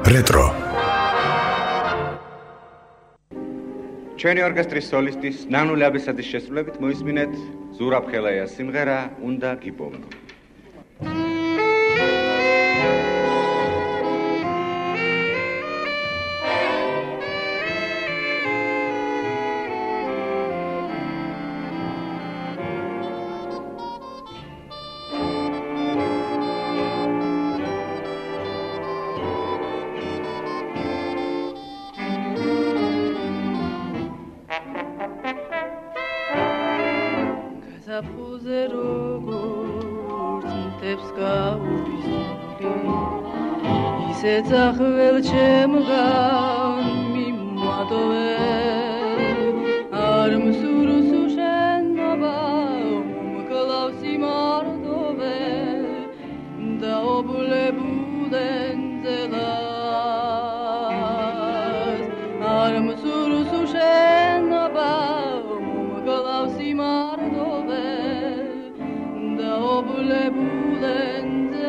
Retro. ჩვენი ორკესტრის სოლისტის ნანული აბესაძის შესრულებით მოისმინეთ ზურაბ ხელაიას სიმღერა უნდა გიპოვნო. ძახվել ჩემგან მიმატოვე არ მსურს შენობა მკლავს იმარტოვე და ობლებუდენ ძელას არ მსურს შენობა მკლავს იმარტოვე და ობლებუდენ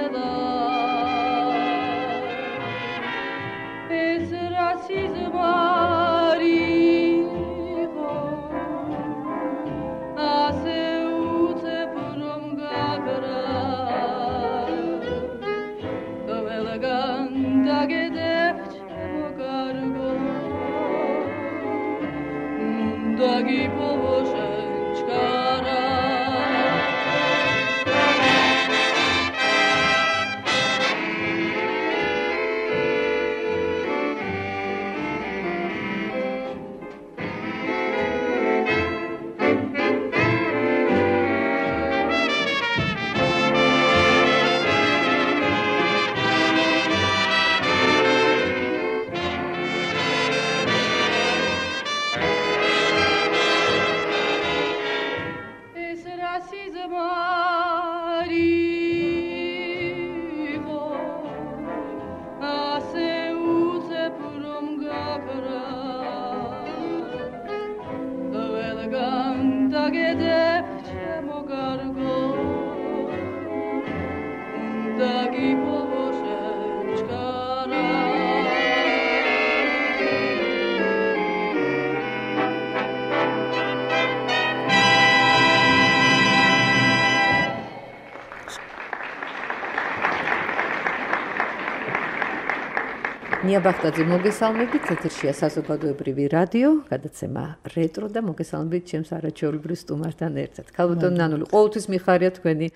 ნია ბახტაძე მოგესალმებით, ეთერშია საზოგადოებრივი რადიო, გადაცემა რეტრო და მოგესალმებით ჩემს არაჩვეულებრივ სტუმართან ერთად. ქალბატონ ნანული, ყოველთვის მიხარია თქვენი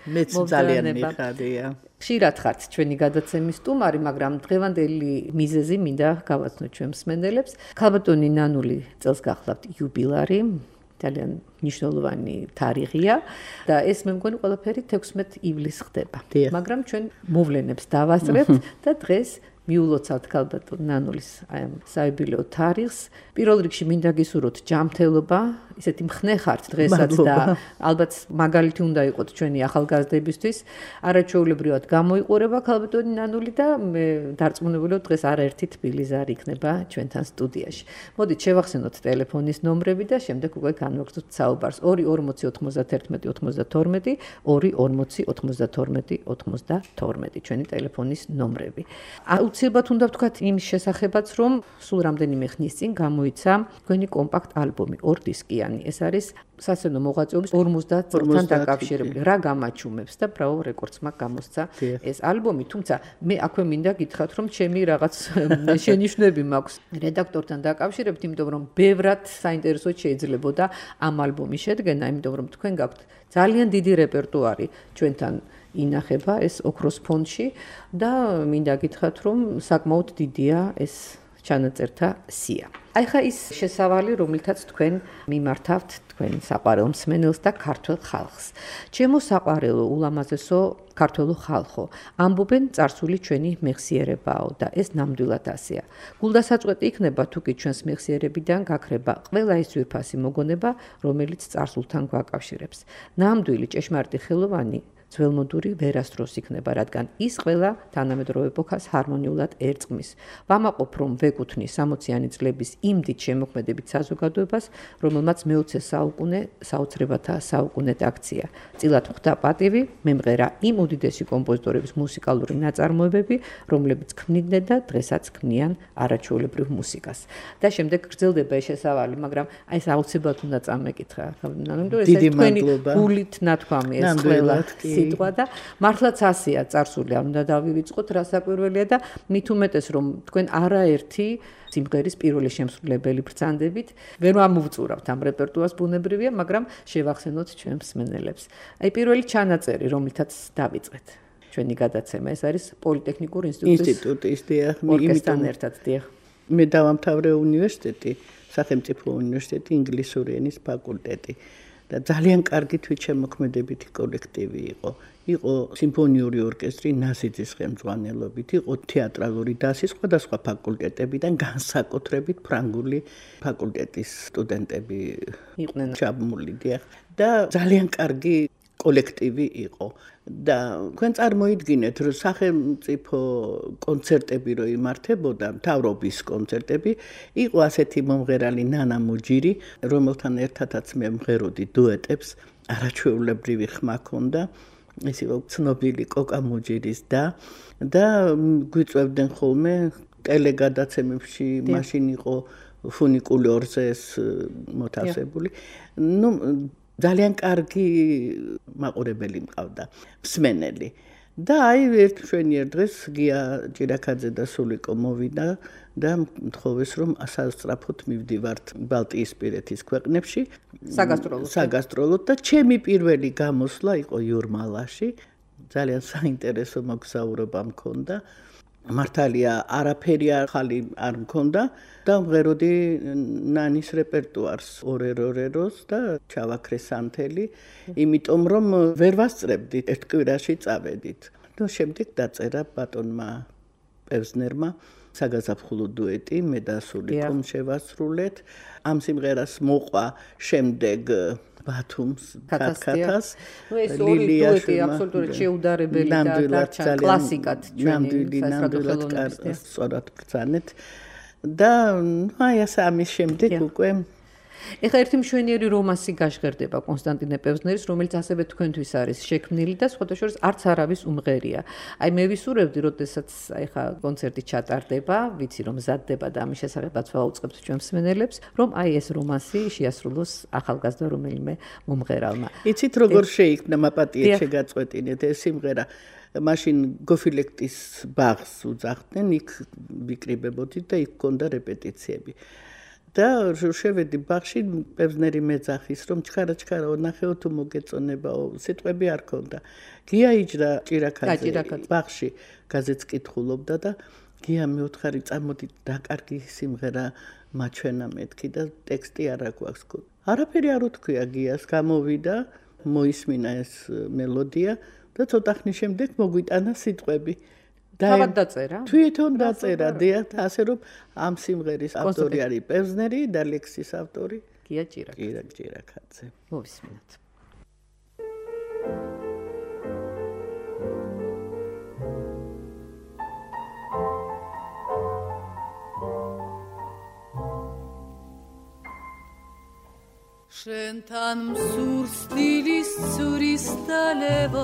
მოგზაურობა. ხშირად ხართ ჩვენი გადაცემის სტუმარი, მაგრამ დღევანდელი მიზეზი მინდა გავაცნოთ ჩვენ მსმენელებს. ქალბატონი ნანული წელს გახლავთ იუბილარი. ძალიან მნიშვნელოვანი თარიღია და ეს მე მგონი ყველაფერი 16 ივლისს ხდება. მაგრამ ჩვენ მოვლენებს დავასწრებთ და დღეს მიულოცავთ ქალბატონ ნანულის საიუბილეო თარიღს. პირველ რიგში მინდა გისურვოთ ჯანმრთელობა, ისეთი მხნე ხართ დღესაც და ალბათ მაგალითი უნდა იყოთ ჩვენი ახალგაზრდებისთვის. არაჩვეულებრივად გამოიყურება ქალბატონი ნანული და მე დარწმუნებული ვარ დღეს არაერთი თბილი ზარი იქნება ჩვენთან სტუდიაში. მოდით შევახსენოთ ტელეფონის ნომრები და შემდეგ უკვე განვაგრძოთ საუბარს. 2409192 24092 ჩვენი ტელეფონის ნომრები. აუცილებლად უნდა ვთქვათ იმის შესახებაც, რომ სულ რამდენიმე ხნის წინ გამოიცა თქვენი კომპაქტ ალბომი, 2 დისკიანი. ეს არის სასცენო მოღვაწეობის 50 წელთან დაკავშირებული. რა გამაჩუმებს და ბრავო რეკორდს მაგ გამოსცა ეს ალბომი, თუმცა მე აქვე მინდა გითხრათ, რომ ჩემი რაღაც შენიშვნები მაქვს რედაქტორთან დაკავშირებით, იმიტომ რომ ბევრად საინტერესოდ შეიძლებოდა ამ ალბომის შედგენა, იმიტომ რომ თქვენ გაქვთ ძალიან დიდი რეპერტუარი ჩვენთან ინახება ეს ოქროს ფონდში და მინდა გითხრათ, რომ საკმაოდ დიდია ეს ჩანაწერთა სია. აი ხა ის შესავალი, რომელთაც თქვენ მიმართავთ თქვენ საყვარელ მსმენელს და ქართულ ხალხს. ჩემო საყვარელო ულამაზესო ქართულო ხალხო, ამბობენ წარსული ჩვენი მეხსიერებაო და ეს ნამდვილად ასეა. გულდასაწყვეტი იქნება თუკი ჩვენს მეხსიერებიდან გაქრება ყველა ის ძვირფასი მოგონება, რომელიც წარსულთან გვაკავშირებს. ნამდვილი ჭეშმარიტი ხელოვანი ძველმოდური ვერასდროს იქნება, რადგან ის ყველა თანამედროვე ეპოქას ჰარმონიულად ერწყმის. ვამაყობ, რომ ვეკუთვნის 60-იანი წლების იმ დიდ შემოქმედებით საზოგადოებას, რომელმაც მე-20 საუკუნე საოცრებათა საუკუნედ აქცია. წილად ხვდა პატივი, მემღერა იმ უდიდესი კომპოზიტორების მუსიკალური ნაწარმოებები, რომლებიც ქმნიდნენ და დღესაც ქმნიან არაჩვეულებრივ მუსიკას. და შემდეგ გრძელდება ეს შესავალი, მაგრამ აი ეს აუცილებლად უნდა წამეკითხა. ნამდვილად ეს თქვენი გულით ნათქვამი ეს ყველა სიტყვა და მართლაც ასეა წარსული, არ უნდა დავივიწყოთ რა საკვირველია და მით უმეტეს რომ თქვენ არაერთი სიმღერის პირველი შემსრულებელი ბრძანდებით ვერ ამოვწურავთ ამ რეპერტუარს ბუნებრივია, მაგრამ შევახსენოთ ჩვენ მსმენელებს. აი პირველი ჩანაწერი, რომლითაც დავიწყეთ ჩვენი გადაცემა, ეს არის პოლიტექნიკური ინსტიტუტის ორკესტრთან ერთად, დიახ. მე დავამთავრე უნივერსიტეტი, სახელმწიფო უნივერსიტეტი, ინგლისური ენის ფაკულტეტი და ძალიან კარგი თვითშემოქმედებითი კოლექტივი იყო. იყო სიმფონიური ორკესტრი ნაზიძის ხელმძღვანელობით, იყო თეატრალური დასი სხვადასხვა ფაკულტეტებიდან განსაკუთრებით ფრანგული ფაკულტეტის სტუდენტები იყვნენ ჩაბმული და ძალიან კარგი კოლექტივი იყო. და თქვენ წარმოიდგინეთ, რომ სახელმწიფო კონცერტები რო იმართებოდა, მთავრობის კონცერტები, იყო ასეთი მომღერალი ნანა მუჯირი, რომელთან ერთადაც მე მღეროდი დუეტებს, არაჩვეულებრივი ხმა ჰქონდა. ეს იყო ცნობილი კოკა მუჯირის და გვიწევდნენ ხოლმე ტელეგადაცემებში, მაშინ იყო ფუნიკული ორზეს მოთავსებული. ძალიან კარგი მაყურებელი მყავდა, მსმენელი. და აი ერთ მშვენიერ დღეს გია ჭირაქაძე და სულიკო მოვიდა და მთხოვეს რომ სასწრაფოდ მივდივართ ბალტიისპირეთის ქვეყნებში საგასტროლოდ და ჩემი პირველი გამოსვლა იყო იურმალაში. ძალიან საინტერესო მოგზაურობა მქონდა. მართალია არაფერი ახალი არ მქონდა და მღეროდი ნანის რეპერტუარს ორეროს და ჩავაქრე სანთელი, იმიტომ რომ ვერ ვასწრებდი ერთ კვირაში წავედით. და შემდეგ დაწერა ბატონმა პევზნერმა საგაზაფხულო დუეტი, მე და სულიკომ შევასრულეთ. ამ სიმღერას მოყვა შემდეგ ბათუმს კათკათას ლილია აბსოლუტურად შეუდარებელი და დარჩა კლასიკად ჩვენი სასწრაფო სწორად ბრძანეთ და აი ასე ამის შემდეგ უკვე ეხლა ერთი მშვენიერი რომანსი გაშღერდება კონსტანტინე პევზნერის, რომელიც ასევე თქვენთვის არის შექმნილი და სხვათა შორის არც არავის უმღერია. აი მე ვისურვებდი, როდესაც ეხლა კონცერტი ჩატარდება, ვიცი რომ მზადდება და ამის შესახებაც ვაუწყებთ ჩვენ მსმენელებს, რომ აი ეს რომანსი შეასრულოს ახალგაზრდა რომელიმე მომღერალმა. იცით როგორ შეიქმნა მაპატიეთ შეგაწყვეტინეთ ეს სიმღერა? მაშინ გოფილექტის ბაღს უძახდნენ, იქ ვიკრიბებოდით და იქ ჰქონდა რეპეტიციები. და შევედი ბაღში, პევზნერი მეძახის, რომ ჩქარა ვნახეო თუ მოგეწონებაო, სიტყვები არ ქონდა. გია იჯდა ჭირაქაძე ბაღში გაზეთს კითხულობდა და გია მეუთხარი წამოდი დაკარგი სიმღერა მაჩვენა მეთქი და ტექსტი არ აქვს. არაფერი არ უთქვია გიას, გამოვიდა, მოისმინა ეს მელოდია და ცოტა ხნის შემდეგ მოგვიტანა სიტყვები. თავად დაწერა? თვითონ დაწერა, ასე რომ ამ სიმღერის ავტორი არის პევზნერი და ლექსის ავტორი გია ჭირაქაძე. მოვისმინოთ. შენთან მსურ სტილის ცურის დალევა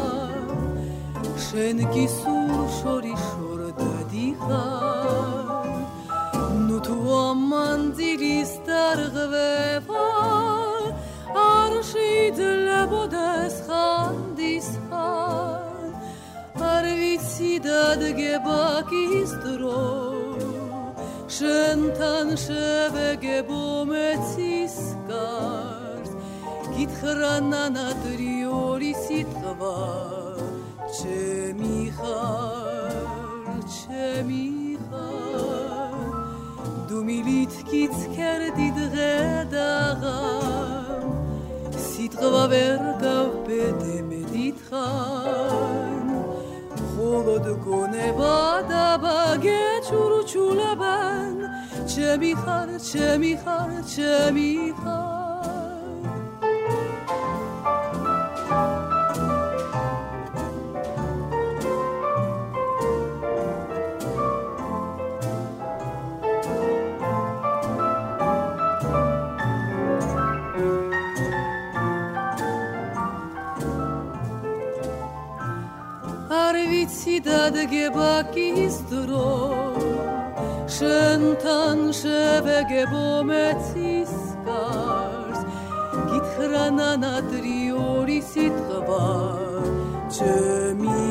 შენ გისურ შორიშორ დადიხარ ნუ თუ ამანძილის დარღვევა არ შეიძლება ხანდისხარ არ ვიცი დადგება ის დრო შენთან შევეგებო მეცის გარს გითხრა ნანა ტრიორი სიტყვა ჩემი ხარ დუმილით გიცქერდი დღედაღა სიტყვა ვერ გავბედე მე დიდხარ მხოლოდ გონება და ბაგეჩურჩულებენ ჩემი ხარ დადგება კისტრო შენთან შევეგებო მეცის გარს გითხრა ნანა ტრიორი სიტყვა ჩემი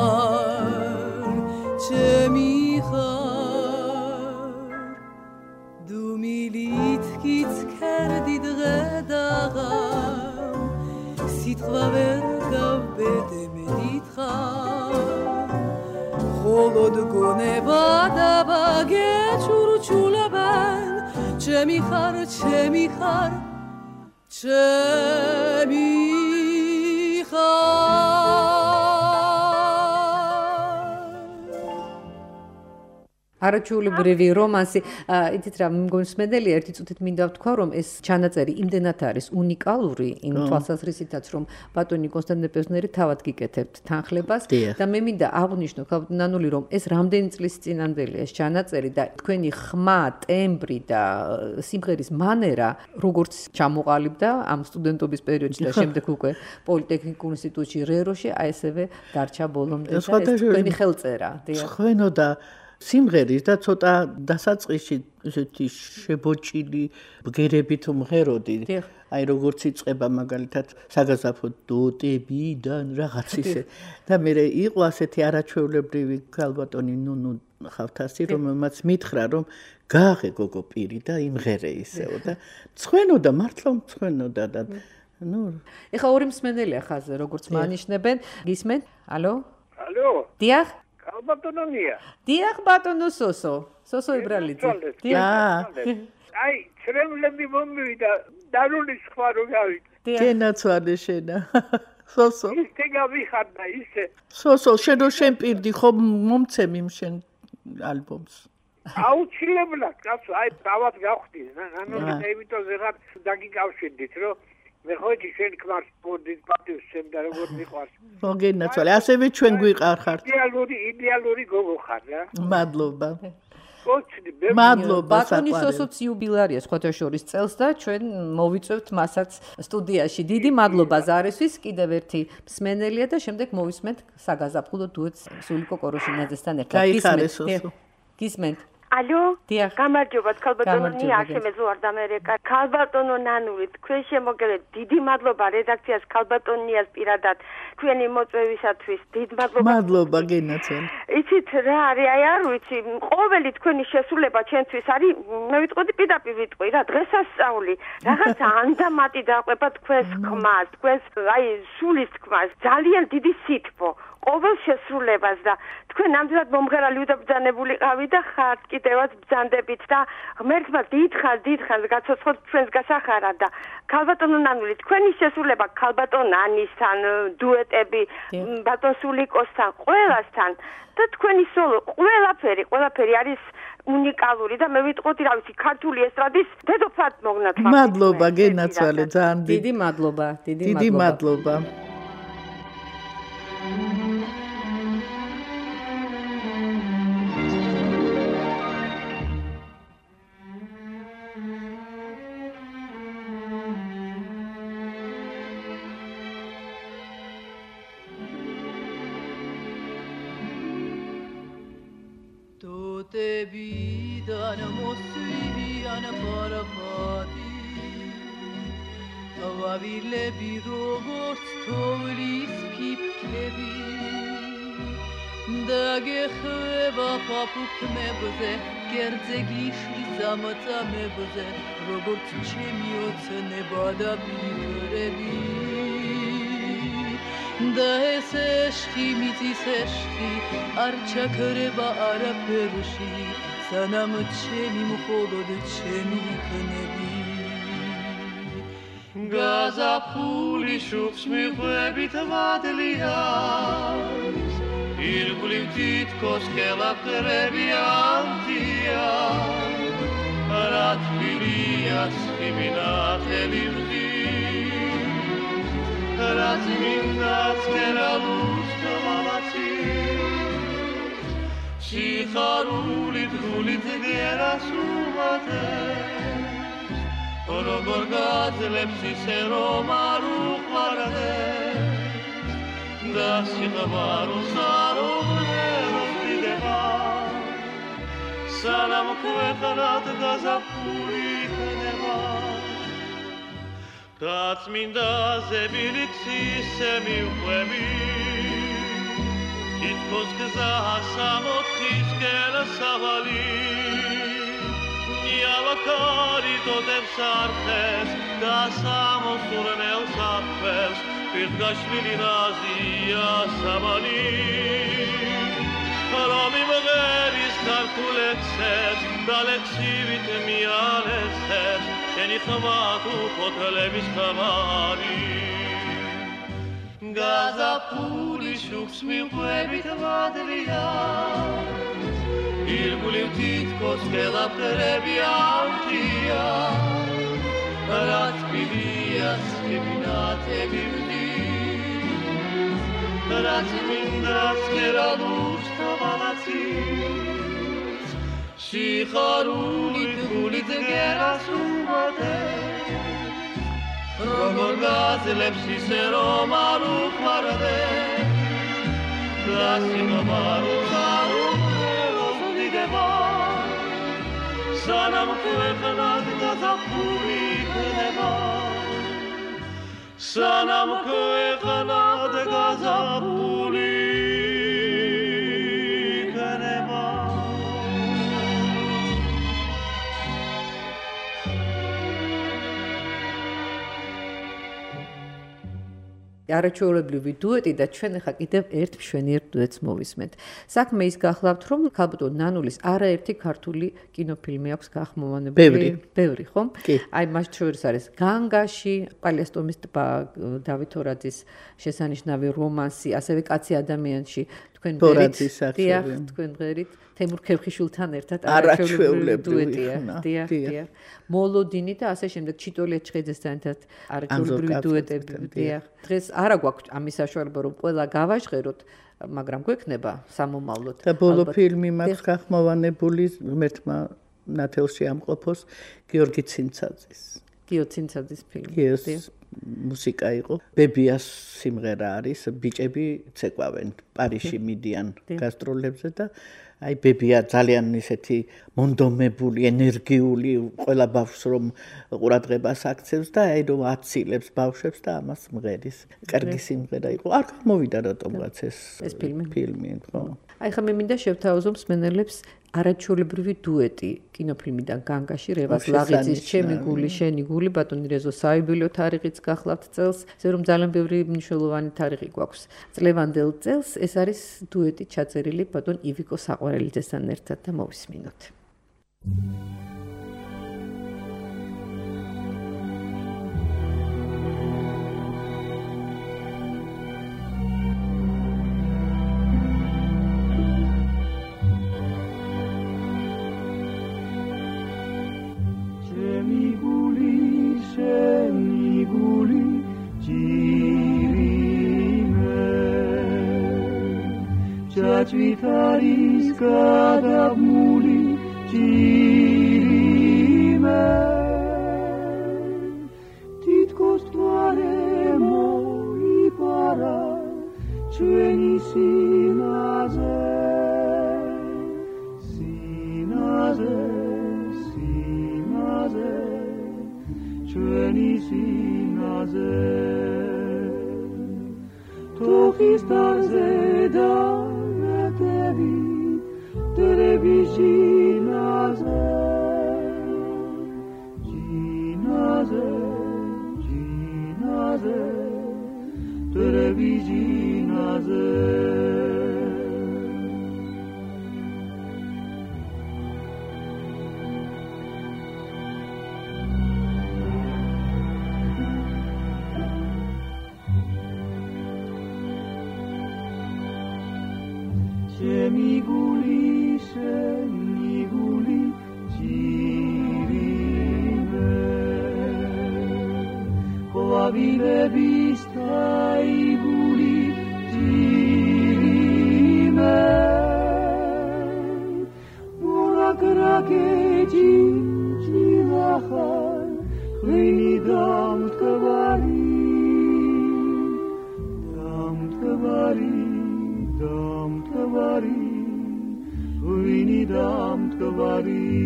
ხარ დუ მილით გიცქერდი დღედაღა სიტყვა ვერ გავბედე მე დიდხარ ხოლოდ გონება და ბაგე ჩურჩულებენ ჩემი ხარ ჩემი ხარ ჩემი ხარ არაჩვეულებრივი რომანსი, იცით რა, მგონსმენელია ერთი წუთით მინდა ვთქვა, რომ ეს ჩანაწერი იმდენად არის უნიკალური იმ თვალსაზრისითაც, რომ ბატონი კონსტანტინე პევზნერი თავად გიკეთებთ თანხლებას და მე მინდა აღვნიშნო ნანული, რომ ეს რამდენი წლის წინანდელი ეს ჩანაწერი და თქვენი ხმა, ტემბრი და სიმღერის მანერა, როგორც ჩამოყალიბდა ამ სტუდენტობის პერიოდში და შემდეგ უკვე პოლიტექნიკურ ინსტიტუტში რეროში, აი ესევე დარჩა ბოლომდე და ეს თქვენი ხელწერა. ხვენო და სიმღერის და ცოტა დასაწყისში ესეთი შებოჭილი ბგერებით მღეროდი. აი როგორც იწყება მაგალითად საგაზაფო დოტებიდან რაღაც ისე. და მე იყო ასეთი არაჩვეულებრივი ქალბატონი ნუნუ ხავთასი, რომელმაც მითხრა რომ გააღე გოგო პირი და იმღერე ისეო და მცხვენოდა მართლა მცხვენოდა და ნუ ეხა ორი მსმენელია ხაზზე როგორც მანიშნებენ. გისმენთ? ალო? ალო? დიახ? ალბატონია. დიახ ბატონო სოსო. სოსო იბრალიძე. დიახ. აი, ცრემლები მომივიდა, დარული სხვა რო გავიქ. გენაცვალე შენა. სოსო. ისე გავიხარდა ისე. სოსო, შენ რო შენ პირდი ხო მომცემ იმ შენ ალბომს. აუცილებლად, კაცო, აი დავად გავხდი. ანუ იმიტომ ზეღარ დაგიკავშირდით, რომ მე ხოჭი შენ ქმარს პოდით პატივს შემ და როგორ მიყვარს. მოგენაცვალე, ასევე ჩვენ გვიყარხართ. იდეალური გოგო ხარ რა. მადლობა. მადლობა. ბატონი სოსოც იუბილარია სხვათა შორის წელს და ჩვენ მოვიწევთ მასაც სტუდიაში. დიდი მადლობა ზარისთვის, კიდევ ერთი მსმენელია და შემდეგ მოვისმენთ საგაზაფხულო დუეტს სულიკო კოროშინაძესთან ერთად. გაიხარე სოსო. გისმენთ? ალო? დიახ. გამარჯობათ ქალბატონო ნიაშემე ზوار დამერეკა. ქალბატონო ნანური, თქვენ შემოგელეთ. დიდი მადლობა რედაქციას ქალბატონიას პირადად თქვენი მოწვევისათვის. დიდ მადლობა. მადლობა გენაცვალე. იცით რა არის, აი არ ვიცი, ყოველი თქვენი შესრულება ჩვენთვის არის, მე ვიტყოდი პირდაპირ ვიტყვი რა, დღესასწაული. რაღაცა ანდამატი დაყვება თქვენს ხმას, თქვენს აი სულის თქმას. ძალიან დიდი სითბო. ყოველ შესრულებას და თქვენ ნამდვილად მომღერალი უდაბრძანებული ყავით და ხართ კიდევაც ბრძანდებით და ღმერთმა დიდხანს გაცოცხლოთ ჩვენს გასახარად და ქალბატონო ნანული თქვენი შესრულება ქალბატონ ანისთან დუეტები ბატონ სულიკოსთან ყველასთან და თქვენი სოლო ყველაფერი არის უნიკალური და მე ვიტყოდი რა ვიცი ქართული ესტრადის დედოფლად მოგნათვალ. მადლობა გენაცვალე ძალიან დიდი მადლობა. დიდი მადლობა. დოტებიდან მოსვიან პარაპატი ავავილები როგორც თოვლის ფიფკები დაგეხება ფაფუქნებზე გერძე გიშლის ამოწამებზე როგორც ჩემი ოცნება და პირები და ეს ეშხი მიწის ეშხი არ ჩაქრება არაფერში სანამ ჩემი მხოლოდ ჩემი იქნები გაზაფხული შუქს მიხვებით მადლიანს ირგვლივ თითქოს ხელაფრები ამთია რა თბილია სიმინახელი რაც მინდაც გერალუს მამაცი სიხარულით გულით გერასუმატებს როგორ გაძლებს ისე რომ არ უყვარდეს და სიხარულს არ უყვარდეს სანამ ქვეყნად გაზაფხული იქნება გაწმინდა ზებილიცისე მივყვები თითქოს გზა სამოთხისკენ სავალი ნიავაქარი დოდებს არხეს და სამოსურნელს აფერს პირდგაშლილი რაზია სამალი რომ იმღერის ქართულექსებს და ლექსივით მიალესებს შენი ხმა თუ ფოთლების ხმარი გაზაფხული შუქს მიყვებით მადლია ირგვლივ თითქოს გელაფრები ამთია რაც პიდია სკებინათები რაც მინდაც კერალუს თავალაცის სიხარულით გულით გერას უმატებს როგორ გაძლებს ისე რომ არ უყვარდეს და სიყვარულს არ უღეროს დიდება სანამ ქვეყნად გაზაფხული იქნება სანამ ქვეყნად გაზაფხული იქნება არაჩვეულებრივი დუეტი და ჩვენ ახლა კიდევ ერთ მშვენიერ დუეტს მოვისმენთ. საქმე ის გახლავთ, რომ ქალბატონ ნანულის არაერთი ქართული კინოფილმი აქვს გახმოვანებული. ბევრი, ხომ? აი მათ შორის არის განგაში, პალიასტომის ტბა, დავით ორაძის შესანიშნავი რომანსი, ასევე კაცი ადამიანში, თქვენ ღერით, დიახ, თქვენ ღერით, თემურ ქერხიშვილთან ერთად არაჩვეულებრივი დუეტია. დიახ. მოლოდინი და ასე შემდეგ ჩიტოლია ჩხეიძესთან ერთად არაჩვეულებრივი დუეტები. დიახ. დღეს არა გვაქვს ამის საშუალება რომ ყველა გავაჟღეროთ, მაგრამ გვექნება სამომავლოდ. და ბოლო ფილმი მაქვს გახმოვანებული ღმერთმა ნათელში ამყოფოს გიორგი ცინცაძის. გიორგი ცინცაძის ფილმი. მუსიკა იყო. ბებიას სიმღერა არის, ბიჭები ცეკვავენ, პარიზში მიდიან გასტროლებზე და აი ბებია ძალიან ისეთი მონდომებული, ენერგიული, ყველა ბავშვს რომ ყურადღებას აქცევს და აი რომ აცილებს ბავშვებს და ამას მღერის. კარგი სიმღერა იყო. არ გამოვიდა რატომღაც ეს ფილმი, ხო? აი ხა მე მინდა შევთავაზო მსმენელებს არაჩვეულებრივი დუეტი კინოფილმიდან განგაში რევას ლაღიძის ჩემი გული შენი გული ბატონი რეზო საიუბილეო თარიღიც გახლავთ წელს ისე რომ ძალიან ბევრი მნიშვნელოვანი თარიღი გვაქვს წლევანდელ წელს ეს არის დუეტი ჩაწერილი ბატონ ივიკო საყვარელიძესთან ერთად და მოვისმინოთ Vitaris cadabmuli cirime Titkos tuare moi para Čveni sinaze Sinaze, sinaze Čveni sinaze Tohis zeda Televisionaze, Ginaze, Ginaze, Televisionaze. Semiguli, semiguli, cirime. Coavile vista iguli, cirime. Ora craquegi, cilahar, hlini damt kavari, damt kavari. Damt kavari, vini damt kavari. გვარი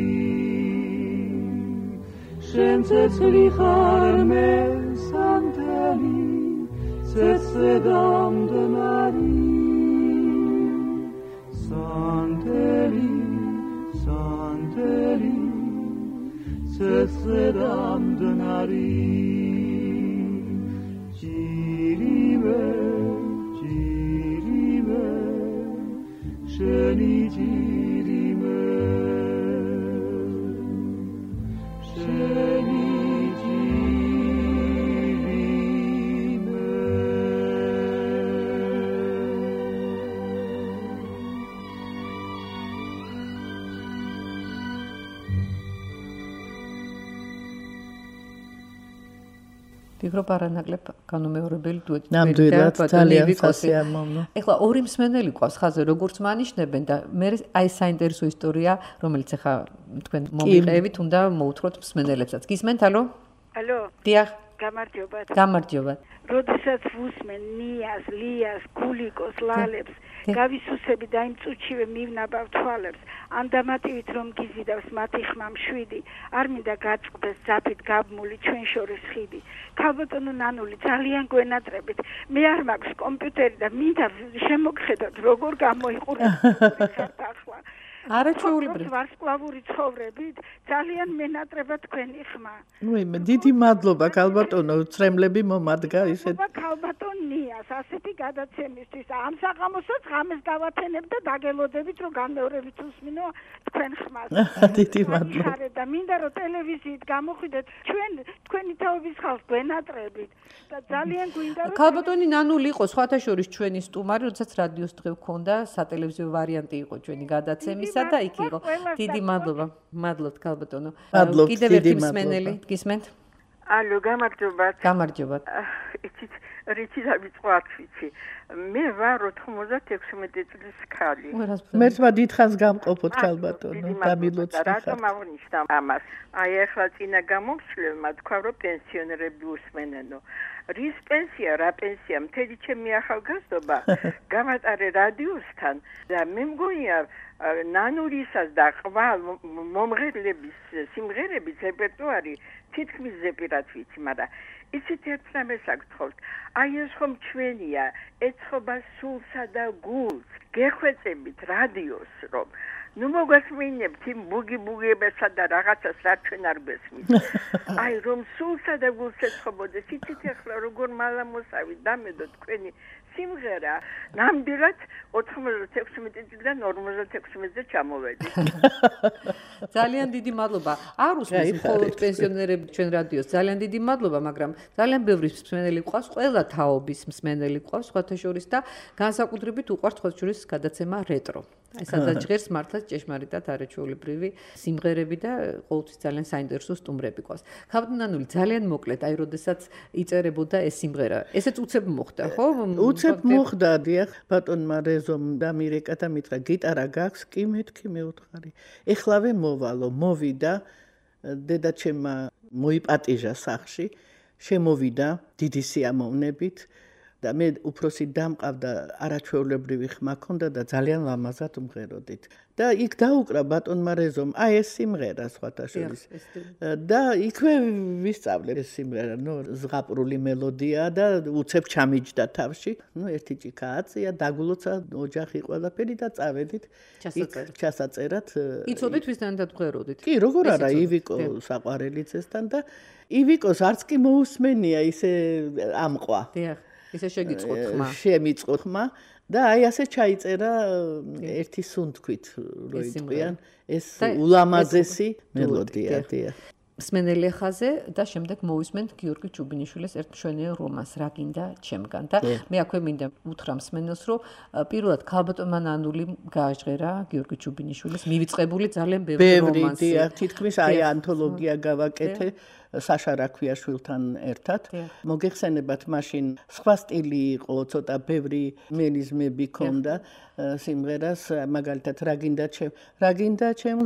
შენ ცეცხლი ხარ მე სანთელი ცეცხლე დამდნარი სანთელი სანთელი ცეცხლე დამდნარი ჭირიმე ჭირიმე შენი ჭირიმე შენი ფიქრობ არანაკლებ განუმეორებელი დუეტი. ნამდვილად ძალიან სასიამოვნო. ეხლა ორი მსმენელი ყავს ხაზე, როგორც მანიშნებენ და მე აი საინტერესო ისტორია, რომელიც ეხლა თქვენ მომიყევით, უნდა მოუთხროთ მსმენელებსაც. გისმენთ, ალო? ალო. დიახ. გამარჯობათ. გამარჯობათ. როდესაც ვუსმენ ნიას, ლიას, გულიკოს, ლალებს, გავისუსები და იმ წუთშივე მივნაბავ თვალებს, ანდამატივით რომ გიზიდავს მათი ხმა მშვიდი, არ მინდა გაწყდეს ძაფით გაბმული ჩვენ შორის ხიდი. ქალბატონო ნანული ძალიან გვენატრებით, მე არ მაქვს კომპიუტერი და მინდა შემოგხედოთ როგორ გამოიყურებთ ახლა. არაჩვეულებრივ ვარსკვლავური ცხოვრებით ძალიან მენატრება თქვენი ხმა. მე დიდი მადლობა ქალბატონო, ცრემლები მომადგა ისეთ. ქალბატონიას ასეთი გადაცემისთვის ამ საღამოსაც ღამეს გავათენებ და დაგელოდებით რომ განმეორებით უსმინო თქვენ ხმას. დიდი მადლობა. და მინდა რომ ტელევიზიით გამოხვიდეთ ჩვენ თქვენი თაობის ხალხს გვენატრებით და ძალიან გვინდა რომ ქალბატონი ნანული იყო სხვათა შორის ჩვენი სტუმარი, როდესაც რადიოს დღე გქონდა, სატელევიზიო ვარიანტი იყო ჩვენი გადაცემის და იქ იყო. დიდი მადლობა. მადლობთ ქალბატონო. კიდევ ერთი მსმენელი გისმენთ? ალო, გამარჯობათ. გამარჯობათ. იცით, რითი დავიწყო არ ვიცი. მე ვარ 96 წლის ქალი. მერცმა დიდხანს გამყოფოთ ქალბატონო, დამილოცნახავთ. რატომ აღნიშნა ამას? აი ახლა წინა გამომცემლმა თქვა რომ პენსიონერები უსმენენო. რის პენსია, რა პენსია, მთელი ჩემი ახალგაზრდობა გამატარე რადიოსთან და მე მგონია ნანურისას და ყვალ მომღერლების სიმღერების რეპერტუარი თითქმის ზეპირად ვიცი, მაგრამ იცით ერთ რამეს აგთხოვთ, აი ეს ხომ ჩვენია, ეცხობა სულსა და გულს, გეხვეწებით რადიოს რომ ნუ მოგასმინებთ იმ ბუგი-ბუგებსა და რაღაცას რა ჩვენ არ გვესმის. აი რომ სულსა და გულს ეცხობოდეს, იცით ახლა როგორ მალამოსავით დამედო თქვენი სიმღერა, ნამდვილად 96 წლიდან 56-ზე ჩამოვედი. ძალიან დიდი მადლობა. არ უსმენს მხოლოდ პენსიონერები ჩვენ რადიოს. ძალიან დიდი მადლობა, მაგრამ ძალიან ბევრი მსმენელი ყავს, ყველა თაობის მსმენელი ყავს სხვათა შორის და განსაკუთრებით უყვართ სხვათა შორის გადაცემა რეტრო. აი სადაც ჟღერს მართლაც ჭეშმარიტად არაჩვეულებრივი სიმღერები და ყოველთვის ძალიან საინტერესო სტუმრები ყავს. ქალბატონი ძალიან მოკლედ, აი როდესაც იწერებოდა ეს სიმღერა, ესეც უცებ მოხდა, ხო? უცებ მოხდა, დიახ, ბატონმა რეზომ დამირეკა და მითხრა, გიტარა გაქვს? კი, მეთქი, მეუთხარი. ეხლავე მოვალო, მოვიდა, დედაჩემმა მოიპატიჟა სახში, შემოვიდა დიდი სიამოვნებით. და მე უფროსი დამყავდა არაჩვეულებრივი ხმა ქონდა და ძალიან ლამაზად მღეროდით. და იქ დაუკრა ბატონმა რეზომ აი ეს სიმღერა სხვათა შორის. და იქვე ვისწავლე ეს სიმღერა, ნუ ზღაპრული მელოდია და უცებ ჩამიჯდა თავში. ნუ ერთი ჭიქა აწია, დაგულოცა ოჯახი ყველაფერი და წავედით ჩასაწერად. იცოდით ვისთან დაგღეროდით? კი, როგორ არა, ივიკო საყვარელიძესთან და ივიკოს არც კი მოусმენია ისე ამყვა. დიახ. ისე შეგიწყოთ ხმა. შემიწყოთ ხმა და აი ასე ჩაიწერა ერთი სუნთქვით რო იტყვიან ეს ულამაზესი მელოდია. მსმენელი ხაზე და შემდეგ მოვისმენთ გიორგი ჩუბინიშვილის ერთ მშვენიერ რომანს რა გინდა ჩემგან და მე აქვე მინდა უთხრა მსმენელს რომ პირველად ქალბატონმა ნანული გააჟღერა გიორგი ჩუბინიშვილის მივიწყებული ძალიან ბევრი რომანსი. ბევრი, თითქმის აი ანთოლოგია გავაკეთე საშა რაქვიაშვილთან ერთად. მოგეხსენებათ მაშინ სხვა სტილი იყო, ცოტა ბევრი მელიზმები ქონდა სიმღერას, მაგალითად რა გინდა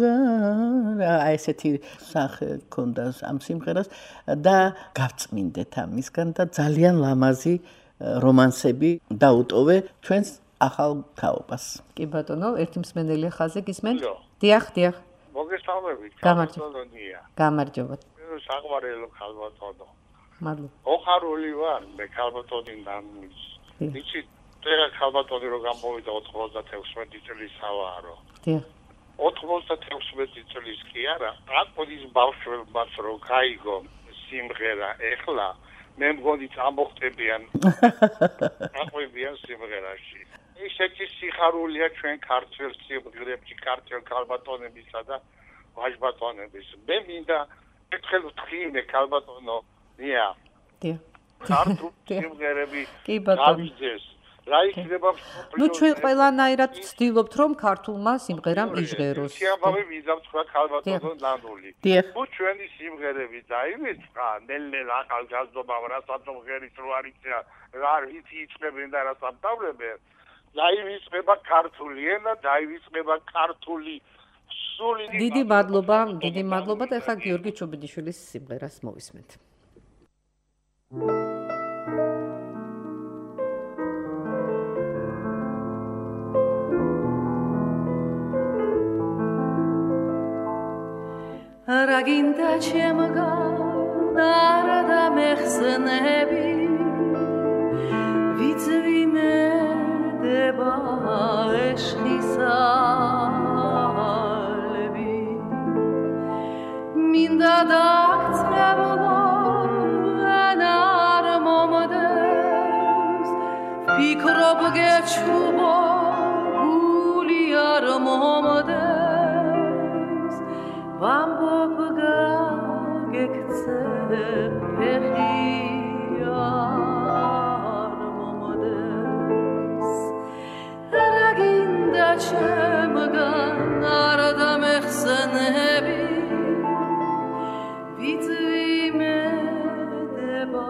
ჩემგან, აი ესეთი სახე ქონდა ამ სიმღერას და გავწმინდეთ ამისგან და ძალიან ლამაზი რომანსები დაუტოვე ჩვენს ახალ თაობას. კი ბატონო, ერთი მსმენელი ხაზე გისმენთ? დიახ. მოგესალმებით. გამარჯობა. საყვარელო ქალბატონო. მადლობა. ოხარული ვარ, მე ქალბატონი ნამის. იცი, წერა ქალბატონი რო გამოვიდა 96 წლის ავარო. დიახ. 96 წლის კი არა, აკოდის ბავშვებმაც რო გაიგო სიმღერა ეხლა მე მგონი წამოხტებიან. აყვებიან სიმღერაში. ისეთი სიხარულია ჩვენ ქართველ სიმღერებში, ქართველ ქალბატონებისა და ვაჟბატონების. მე მინდა ერთხელ ვთქვი ქალბატონო, ნია. დიახ. ქართულ სიმღერები კი ბატონო. გავიძეს. რა იქნება ნუ ჩვენ ყველანაირად ვცდილობთ რომ ქართულმა სიმღერამ იჟღეროს. შეაბავე ვიზავთქვა ქალბატონო ნანული. დიახ. ჩვენი სიმღერები დაივიწყა, ნელ-ნელ ახალგაზრდობამ რასაც მომღერის რო არიცია, რა ვიცი იწყებენ და რა სამთავრებენ. დაივიწყება ქართული ენა, დაივიწყება ქართული სული. დიდი მადლობა და ახლა გიორგი ჩობიდიშვილის სიმღერას მოვისმენთ. რაგინდა ჩემგან და მეხსნები ვიცვიმედება ეშხისალები მინდა დაგწევდო არ მომდევს ფიქრობ გეჩუბო გული არ მომდევს ვამბობ გაგექცე ფეხი არ მომდევს რაგინდა ჩემგან არ დამეხსნები ვიცვიმედება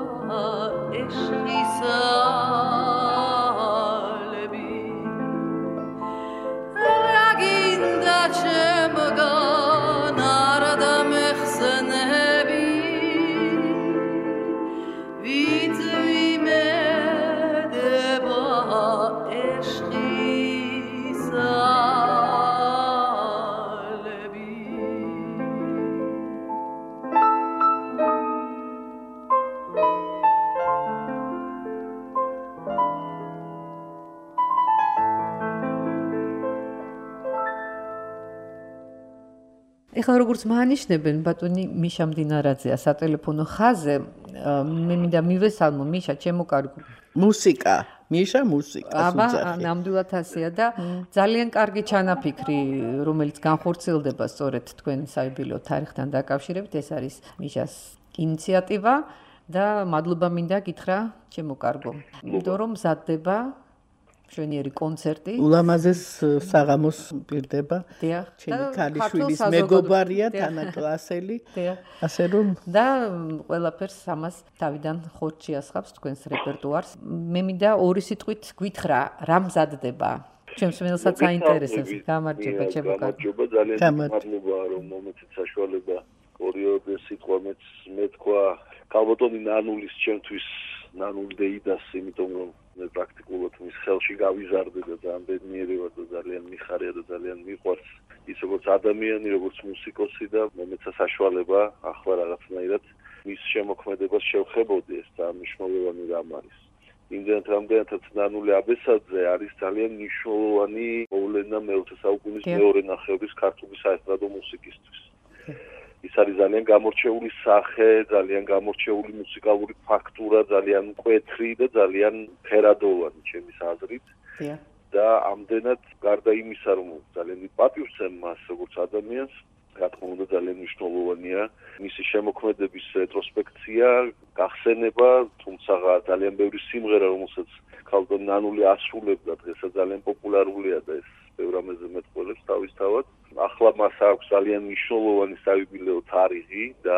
ეშხისალები რაგინდა ჩემგან არ დამეხსნები ვიცვიმედება ეშხისალები ეხლა როგორც მაანიშნებენ ბატონი მიშა მდინარაძეა სატელეფონო ხაზზე მე მინდა მივესალმო მიშა ჩემო კარგი მუსიკა მიშა მუსიკას უძახი აბა ნამდვილად ასეა და ძალიან კარგი ჩანაფიქრი რომელიც განხორციელდება სწორედ თქვენ საიუბილეო თარიღთან დაკავშირებით ეს არის მიშას ინიციატივა და მადლობა მინდა გითხრა ჩემო კარგო იმიტომ რომ მზადდება შვენიერი კონცერტი ულამაზეს საღამოს პირდება დიახ ჩემი ქალიშვილის მეგობარია თანაკლასელი ასე რომ და ყველაფერს ამას თავიდან ხორცი ასხავს თქვენს რეპერტუარს მე მინდა ორი სიტყვით გითხრა რა მზადდება ჩემს მელსაც აინტერესებს გამარჯობა ჩემო გამარჯობა ძალიან მადლობა რომ მომეცეთ საშუალება ორი სიტყვა მე თქვა ქალბატონი ნანულის ჩემთვის ნანულ დეიდას იმიტომ რომ მე პრაქტიკულად მის ხელში გავიზარდე და ძალიან ბედნიერი ვარ და ძალიან მიხარია და ძალიან მიყვარს ის როგორც ადამიანი როგორც მუსიკოსი და მომეცა საშუალება ახლა რაღაცნაირად მის შემოქმედებას შევხებოდი ეს ძალიან მნიშვნელოვანი რამ არის იმდენად რამდენადაც ნანული აბესაძე არის ძალიან მნიშვნელოვანი მოვლენა მეოცე საუკუნის მეორე ნახევრის ქართული საესტრადო მუსიკისთვის ის არის ძალიან გამორჩეული სახე, ძალიან გამორჩეული მუსიკალური ფაქტურა, ძალიან მკვეთრი და ძალიან ფერადოვანი ჩემის აზრით. და ამდენად გარდა იმისა, რომ ძალიან ვიპატივცემ მას როგორც ადამიანს, რა თქმა უნდა ძალიან მნიშვნელოვანია მისი შემოქმედების რეტროსპექცია, გახსენება, თუმცა ძალიან ბევრი სიმღერა, რომელსაც ქალბატონი ნანული ასრულებდა, დღესაც ძალიან პოპულარულია და ეს ბევრ რამეზე მეტყველებს თავისთავად. ახლა მას აქვს ძალიან მნიშვნელოვანი საიუბილეო თარიღი და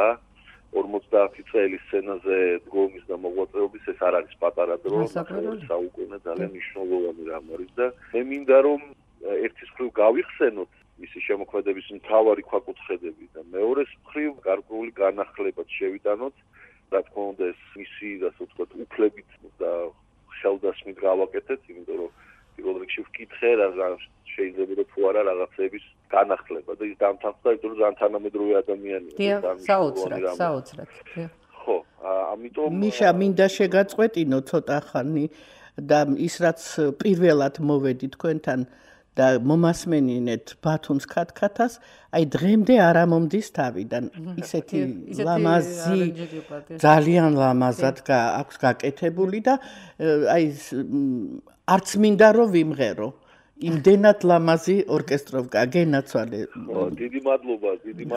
50 წელი სცენაზე დგომის და მოღვაწეობის ეს არ არის პატარა დრო, საუკუნე ძალიან მნიშვნელოვანი რამ არის და მე მინდა რომ ერთის მხრივ გავიხსენოთ მისი შემოქმედების მთავარი ქვაკუთხედები და მეორეს მხრივ გარკვეული განახლებაც შევიტანოთ, რა თქმა უნდა ეს მისი ასე ვთქვათ უფლებით და ხელდასმით გავაკეთეთ, იმიტომ რომ პირველ რიგში ვკითხე რა შეიძლება და თუ არა რაღაცების განახლება და ის დამთავრდა იმიტომ რომ ძალიან თანამედროვე ადამიანია საოცრად ხო ამიტომ მიშა მინდა შეგაწყვეტინო ცოტა ხანი და ის რაც პირველად მოვედი თქვენთან და მომასმენინეთ ბათუმს ქათქათას აი დღემდე არ ამომდის თავიდან ისეთი ლამაზი ძალიან ლამაზად აქვს გაკეთებული და აი არც მინდა რომ ვიმღერო იმდენად ლამაზი ორკესტროვკა გენაცვალე დიდი მადლობა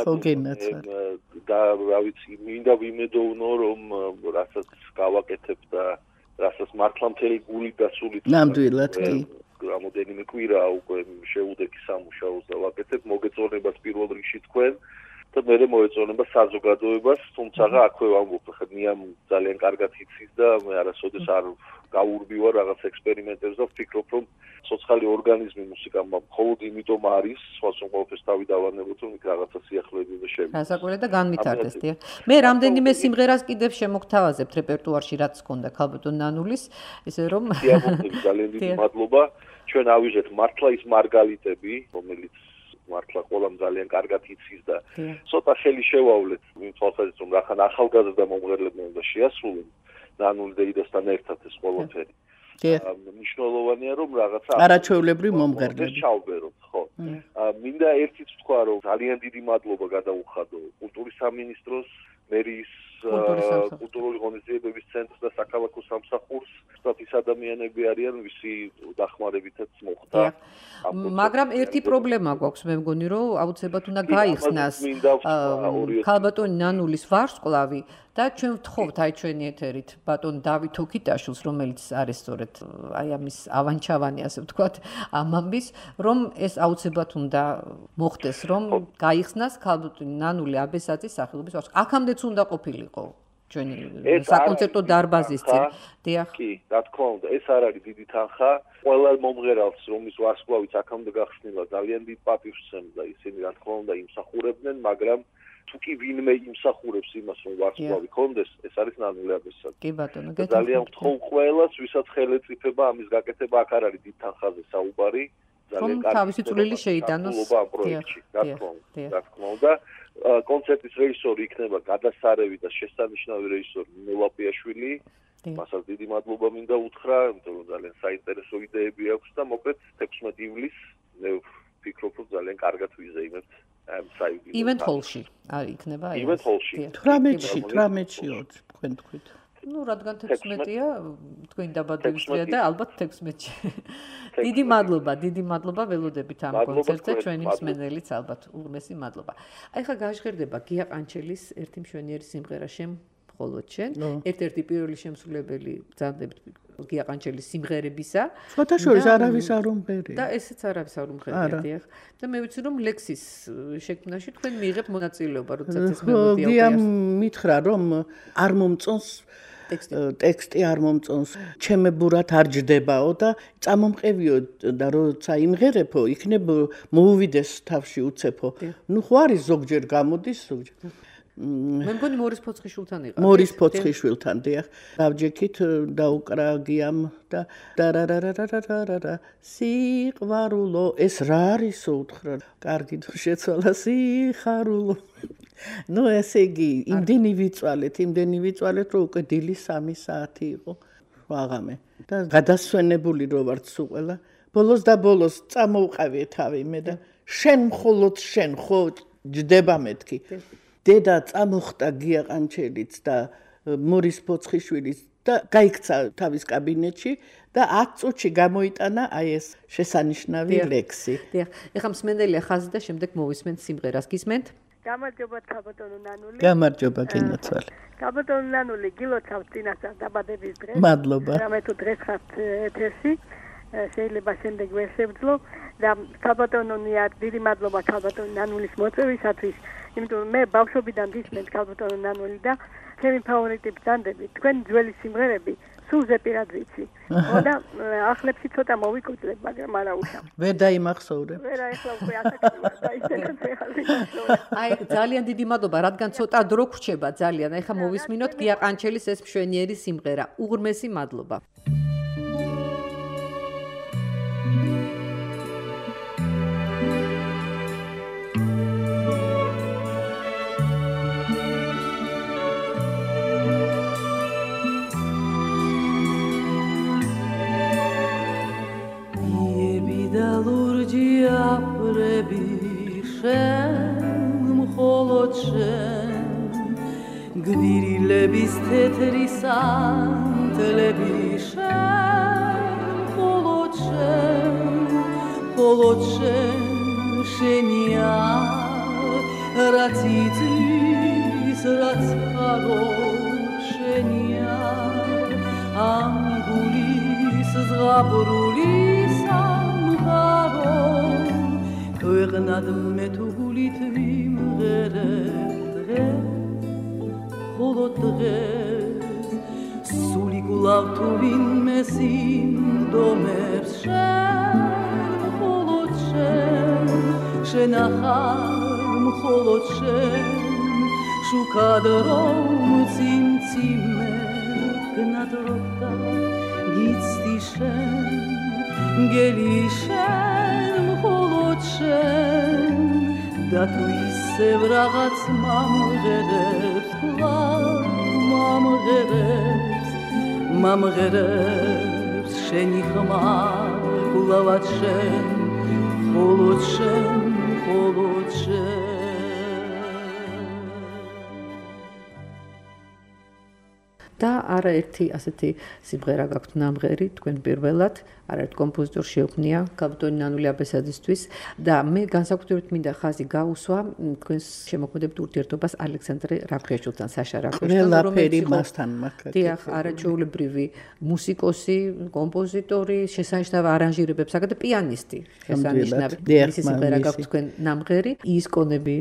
და რა ვიცი მინდა ვიმედოვნო რომ რასაც გავაკეთებ და რასაც მართლა მთელი გულით და სულით ნამდვილად კი რამოდენიმე კვირაა უკვე შეუდექი სამუშაოს და ვაკეთებ მოგეწონებას პირველ რიგში თქვენ და მე მოეწონება საზოგადოებას თუმცა აქვე ვამბობ ხა ნიამ ძალიან კარგად იცის და მე არასოდეს არ გაურბივარ რაღაც ექსპერიმენტებს და ვფიქრობ რომ სოციალური ორგანიზმი მუსიკამ მხოლოდ იმიტომ არის სხვას რომ ყოველთვის თავი დავანებოთ რომ იქ რაღაცა სიახლეები და შევიდეთ გასაკვირად და განვითარდეს დიახ მე რამდენიმე სიმღერას კიდევ შემოგთავაზებთ რეპერტუარში რაც გქონდა ქალბატონ ნანულის ესე რომ ძალიან დიდი მადლობა ჩვენ ავიჟეთ მართლა ის მარგალიტები რომელიც მართლა ყველამ ძალიან კარგად იცის და ცოტა ხელი შევავლეთ იმ თვალსაზრისით რომ რახან ახალგაზრდა მომღერლებმა უნდა შეასრულონ ნანული დეიდასთან ერთად ეს ყველაფერი მნიშვნელოვანია რომ რაღაცა არაჩვეულებრივ მომღერლები ჩავბეროთ ხო მინდა ერთიც ვთქვა რომ ძალიან დიდი მადლობა გადაუხადო კულტურის სამინისტროს მერის კულტურული ღონისძიებების ცენტრს და საქალაქო სამსახურს ის ადამიანები არიან ვისი დახმარებითაც მოხდა მაგრამ ერთი პრობლემა გვაქვს მე მგონი რომ აუცილებლად უნდა გაიხსნას ქალბატონ ნანულის ვარსკვლავი და ჩვენ ვთხოვთ აი ჩვენი ეთერით ბატონ დავით ოქიტაშვილს რომელიც არის სწორედ აი ამის ავანჩავანი ასე ვთქვათ ამ ამბის რომ ეს აუცილებლად უნდა მოხდეს რომ გაიხსნას ქალბატონ ნანული აბესაძის სახელობის ვარსკვლავი აქამდეც უნდა ყოფილიყო ჩვენი საკონცერტო დარბაზის წინ დიახ კი რა თქმა უნდა ეს არ არის დიდი თანხა ყველა მომღერალს რომის ვარსკვლავიც აქამდე გახსნილა ძალიან დიდ პატივს სცემდა ისინი რა თქმა უნდა იმსახურებდნენ მაგრამ თუ კი ვინმე იმსახურებს იმას რომ ვარსკვლავი კონდეს ეს არის ნანული აბესაძე კი ბატონო ძალიან ვთხოვ ყველას ვისაც ხელეწიფება ამის გაკეთება აქ არ არის დიდ თანხაზე საუბარი ძალიან კარგი თავისი წვლილი შეიტანოს რა თქმა უნდა კონცერტის რეჟისორი იქნება გადასარევი და შესანიშნავი რეჟისორი ნოლაპიაშვილი მასაც დიდი მადლობა მინდა უთხრა იმიტომ რომ ძალიან საინტერესო იდეები აქვს და მოკლედ 16 ივლისს მე ვფიქრობ რომ ძალიან კარგად ვიზეიმებთ ივენთ ჰოლში არის იქნება აი ივენთ ჰოლში 18-ში თქვენ თქვით ну რადგან 16-ია თქვენი დაბადების დღეა და ალბათ 16-ში დიდი მადლობა ველოდებით ამ კონცერტზე ჩვენი მსმენელიც ალბათ უღმესი მადლობა აი ხა გაჟღერდება გია ყანჩელის ერთი მშვენიერი სიმღერა მხოლოდ შენ ერთ-ერთი პირველი შემსრულებელი ბრძანდებით გია ყანჩელის სიმღერებისა ფოტოშორის არავის არ უმღერია და ესეც არავის არ უმღერია დიახ და მე ვიცი რომ ლექსის შექმნაში თქვენ მიიღებთ მონაწილეობა როდესაც ეს მელოდია გია მითხრა რომ არ მომწონს ტექსტი არ მომწონს ჩემებურად არ ჯდებაო და წამომყევიო და როცა იმღერებო იქნებ მოუვიდეს თავში უცეფო ნუ ხო არის ზოგჯერ გამოდის ზოგჯერ მე მგონი მორის ფოცხიშვილთან იყო მორის ფოცხიშვილთან დიახ დავჯექით დაუკრა გიამ და დარარარარარარა სიყვარულო ეს რა არისო უთხრა კარგი თუ შეცვალა სიხარულო ну ესე იგი იმდენი ვიწვალეთ რომ უკვე დილი 3 საათი იყო ვაღამე და გადასვენებული რო ვარ სულ ყველა ბოლოს და ბოლოს წამოვყავე თავი მე და შენ მხოლოდ შენ ხო ჯდება მეთქი დედა წამოხტა გია ყანჩელიც და მორის ფოცხიშვილიც და გაიქცა თავის კაბინეტში და 10 წუთში გამოიტანა აი ეს შესანიშნავი ლექსი. დიახ, ეხლა მსმენელია ხაზი და შემდეგ მოვისმენთ სიმღერას. გისმენთ? გამარჯობა ქალბატონო ნანული. გამარჯობა კინოცვალი. ქალბატონო ნანული, გილოცავ წინასწარ დაბადების დღეს. მადლობა. რამე თუ დღეს ხართ ეთერში. შეიძლება შემდეგ ვერ შევძლო და ქალბატონო ნიად დიდი მადლობა ქალბატონო ნანულის მოწვევისათვის. იმიტომ მე ბავშვობიდან ვისმენთ ქალბატონო ნანული და ჩემი ფავორიტი ბრძანდები თქვენ ძველი სიმღერები სულ ზეპირად ვიცი. და ახლებში ცოტა მოვიკუძლებ, მაგრამ არა უშავ. ვერ დაიმახსოვრე. ვერ ახლა უკვე ასაკია და ისე აი ძალიან დიდი მადლობა, რადგან ცოტა დრო გრჩება ძალიან. აი ხა მოვისმინოთ გია ყანჩელის ეს მშვენიერი სიმღერა. უღრმესი მადლობა. გვირილების თეთრი სანთლები მხოლოდ შენია რაც იწვის რაც ხარო შენია ამ გულის ზღაპრული სამყარო ქვეყნად მე თუ გულით ვიმღერებ მხოლოდ დღეს სული გულავ თუ ვინმე სიმდომებს შენ ახალ მხოლოდ შენ შუქად რომ ციმციმე გნადრობდა გიცდი შენ გელი შენ მხოლოდ შენ და თუ ისევ რაღაც მამღერებს შენი ხმა გულავად შენ მხოლოდ შენ და არაერთი ასეთი სიმღერა გაქვთ ნამღერი თქვენ პირველად არაერთ კომპოზიტორ შეუქმნია კაპიტანი ნანული აბესაძისთვის და მე განსაკუთრებით მინდა ხაზი გაუსვა თქვენს შემოქმედებთ ურთიერთობას ალექსანდრე რაფქეშვილთან საშა რაფქეშვილთან ყველაფერი მასთან მაქვს დიახ არაჩვეულებრივი მუსიკოსი კომპოზიტორი შესანიშნავ არანჟირებებს აკეთებ პიანისტი შესანიშნავი მისი სიმღერა გაქვთ თქვენ ნამღერი ის კონები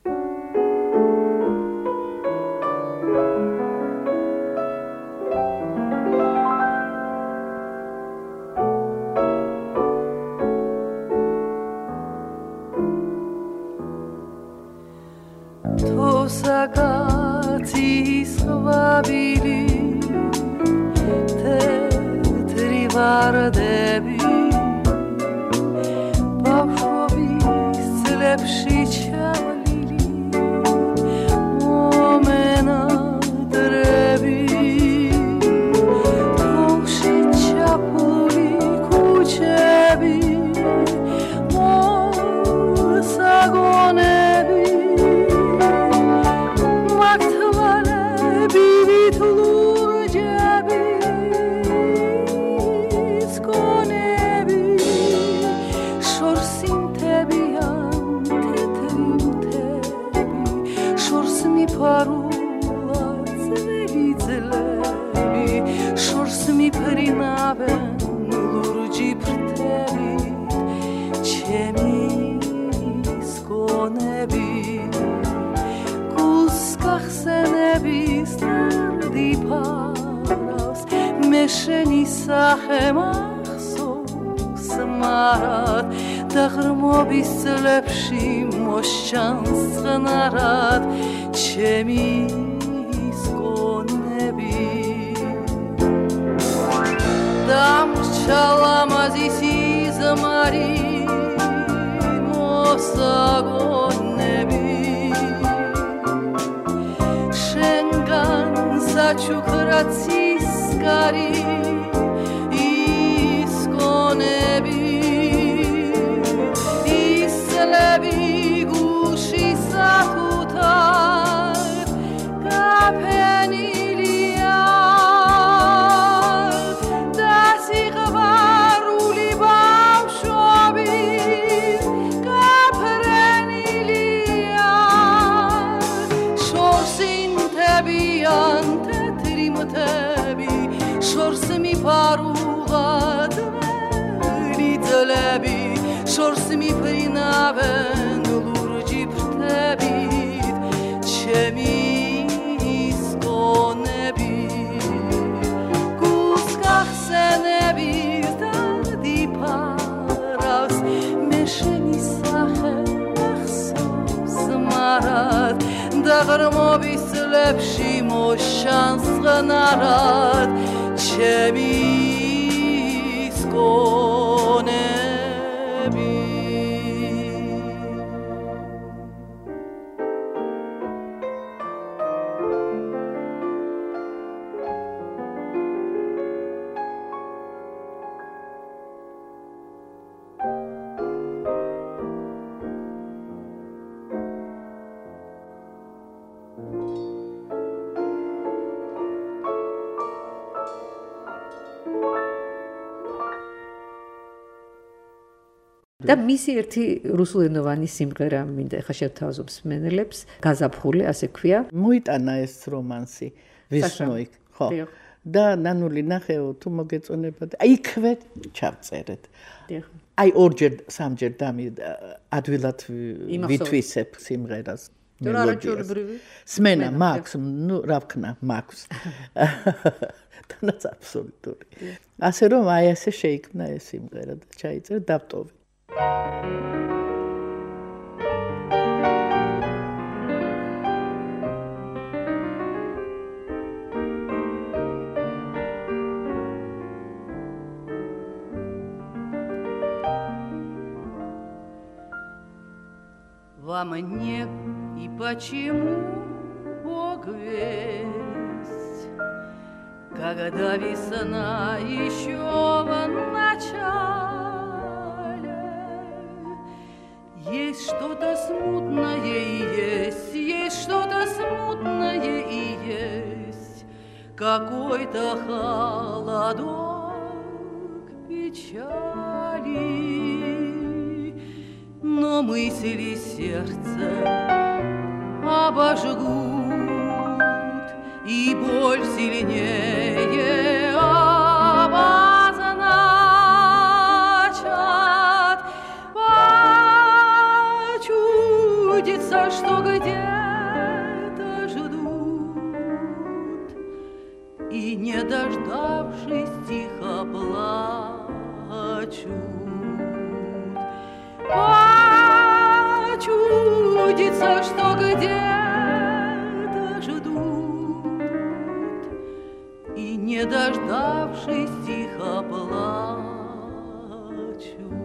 Sakati swabili tetri vardebi Bavshovi slepshi chavlili Momena drebi Toshi chapuli kuchebi Sagonebi შენი სახე მახსოვს მარად და ღრმობის წლებში მოსჩანს წყნარად ჩემი სკონები დამრჩალა მაზის იზმარი მოსაგონები შენგან საჩუქრაცი Gari iskonebi islebi gushi sakutar kapenilia dasi gvaruli bavshobi kapenilia shorsin tebian tetrimtebi შორს მიფარულად ვიდლები შორს მიფრინავენ ლურჯი ფრთებით ჩემი სკონები გულს გახსენების დადიფარავს მე შენი სახე ახსოვს მარად და ღრმობის წლებში მოშანს ღნარად ჩემი სკონები და მისი ერთი რუსულენოვანი სიმღერა მინდა ხა შევთავაზობ მსმენელებს, გაზაფხული, ასე ქვია. მოიტანა ეს რომანსი ვისნოიკ, ხო. და ნანული ნახეო თუ მოგეწონება და იქვე ჩავწერეთ. აი ორჯერ სამჯერ ადვილად ვითვისებ სიმღერას. სმენა მაქვს, ნუ რა ვქნა, მაქვს. თანაც აბსოლუტური. ასე რომ აი ასე შეიქმნა ეს სიმღერა და ჩაიწერე დავტოვე. Во мне и почему Бог весть, когда весна еще в начале, есть что-то смутное и есть что-то смутное и есть какой-то холодок печали. Но мысли сердца обожгут, и боль сильнее обозначат. Почудится, что где-то ждут, и, не дождавшись, тихо плачут. Чудится, что где-то ждут, и, не дождавшись, тихо плачут.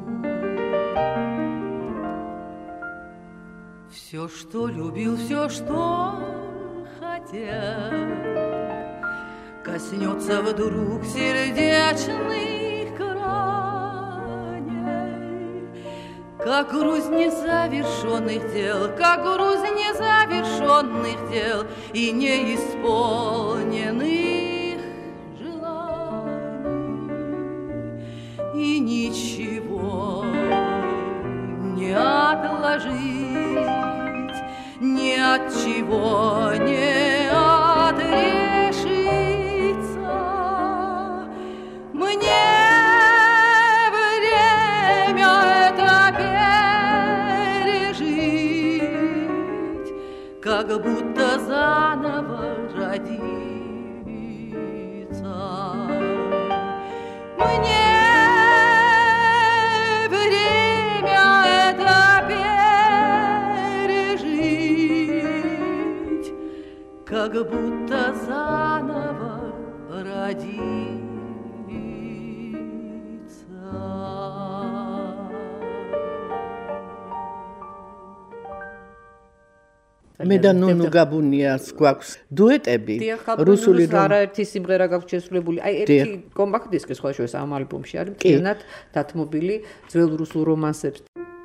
Все, что любил, все, что хотел, коснется вдруг сердечных как груз незавершенных дел, как груз незавершенных дел и неисполненных желаний. И ничего не отложить, ни от чего не отрешиться. Мне как будто заново родиться. Мне время это пережить, как будто заново родиться. მე და ნუნუ გაბუნიას გვაქვს დუეტები რუსული არაერთი სიმღერა გაქვს შესრულებული. აი ერთი კომპაქტ დისკი სხვა შორის ამ ალბომში არის მთლიანად დათმობილი ძველ რუსულ რომანსებს.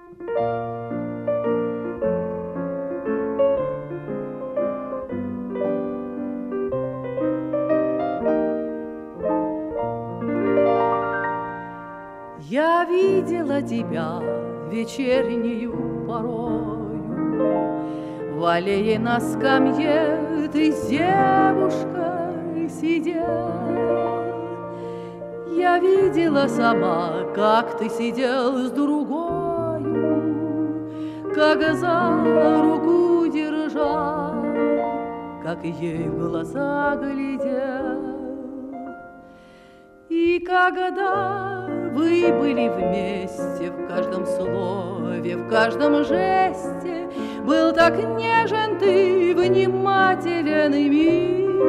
Я видела тебя вечернюю порою, в аллее на скамье ты с девушкой сидел. Я видела сама, как ты сидел с другою, как за руку держал, как ей в глаза глядел. И когда вы были вместе, в каждом слове, в каждом жесте, был так нежен ты, внимателен и мил.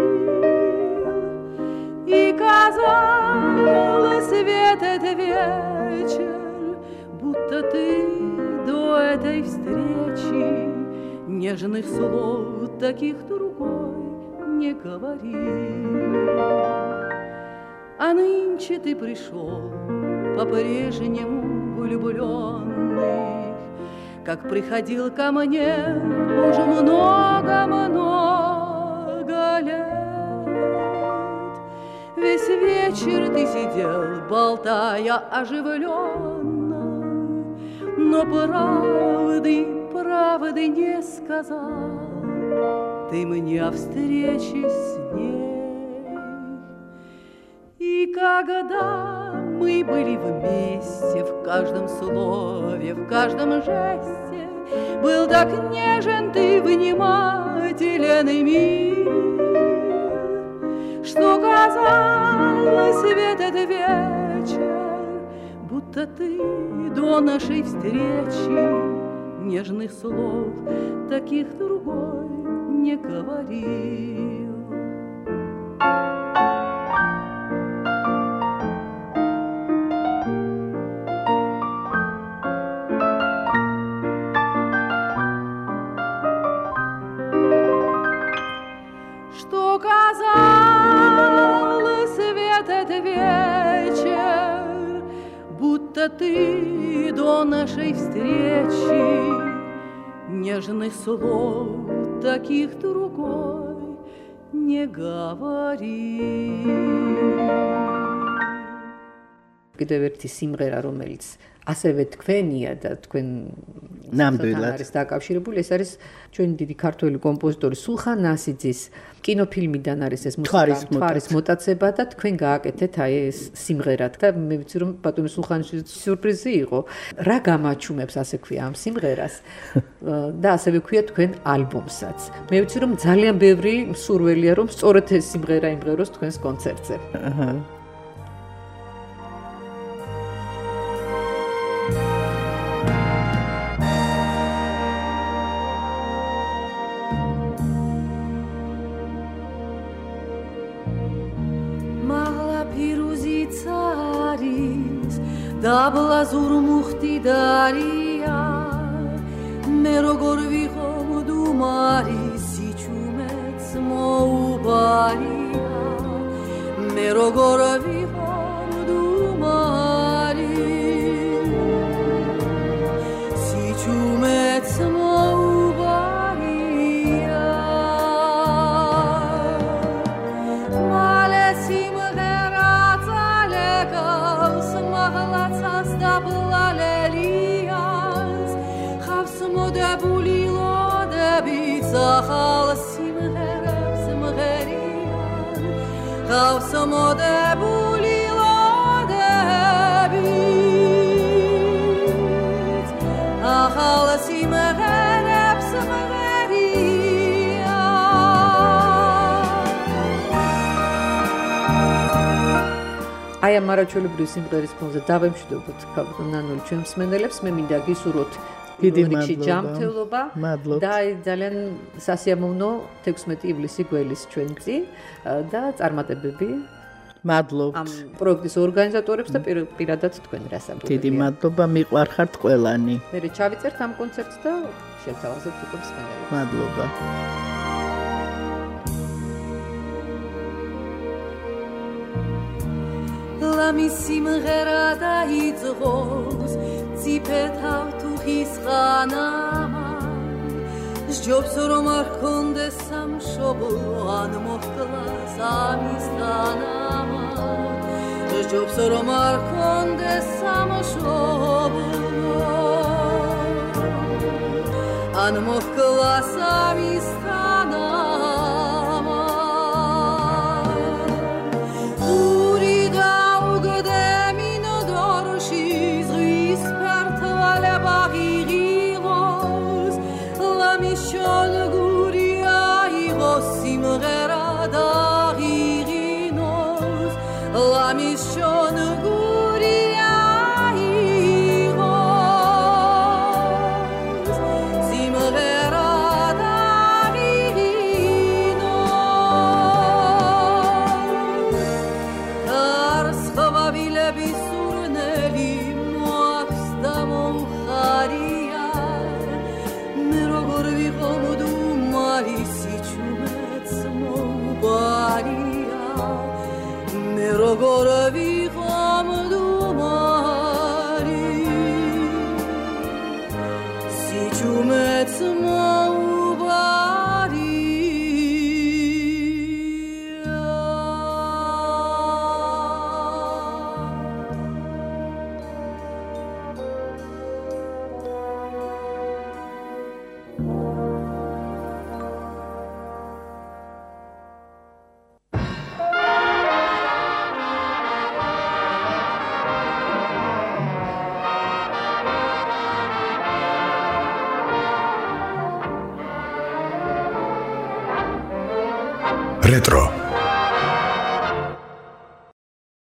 И казалось весь этот вечер, будто ты до этой встречи нежных слов таких другой не говорил. А нынче ты пришел по-прежнему влюбленный, как приходил ко мне уже много-много вечер ты сидел, болтая оживленно, но правды не сказал ты мне о встрече с ней. И когда мы были вместе, в каждом слове, в каждом жесте, был так нежен ты, внимателен и мил, что казалось весь этот вечер, будто ты до нашей встречи нежных слов таких другой не говорил. Что казалось весь этот вечер, будто ты до нашей встречи нежных слов таких другой не говорил. კიდევ ერთი სიმღერა, რომელიც ასევე თქვენია და თქვენ ნამდვილად არის დაკავშირებული, ეს არის ჩვენი დიდი ქართველი კომპოზიტორი სულხან ნასიძის კინოფილმიდან არის ეს მუსიკა, თვარის მოტაცება და თქვენ გააკეთეთ აი ეს სიმღერა და მე ვიცი რომ ბატონი სულხანიშვილის სიურპრიზი იყო. რა გამაჩუმებს ასე ქვია ამ სიმღერას და ასევე ქვია თქვენ ალბომსაც. მე ვიცი რომ ძალიან ბევრი მსურველია რომ სწორედ ეს სიმღერა იმღეროს თქვენს კონცერტზე. აჰა. დაბლაზურ მუხტი დარია მე როგორ ვიყო მდუმარი სიჩუმეც მოუბარია მე როგორ ვიყო მდუმარი სიჩუმეც მოუბარია მალე სიმღერა წალეკავს მაღლაცას დაბლალელიას ხავს მოდებული ლოდებით ახალ სიმღერებს მღერიან ხავს მოდებული ლოდებით ახალ სიმღერებს აი ამ მარაჩვეულებრივი სიმღერის ფონზე დავემშვიდობოთ ბატონ ნანული ჩვენ მსმენელებს. მე მინდა გისურვოთ დიდი ჯანმრთელობა და ძალიან სასიამოვნო 16 ივლისი გველის ჩვენწი და წარმატებები. მადლობთ ამ პროექტის ორგანიზატორებს და პირადად თქვენ რასაკვირველია. დიდი მადლობა, მიყვარხართ ყველანი. მე ჩავიწერთ ამ კონცერტს და შეთავაზებთ უკვე მსმენელებს. მადლობა. ლამის სიმღერა დაიწყოს ციფეთავ თუხის ხანამა სჯობს რომ არ ქონდეს სამშობლო ან მოხკლას ამის თანამა სჯობს რომ არ ქონდეს სამშობლო ან მოხკლას ამის თანამა როგორ ვიყო Retro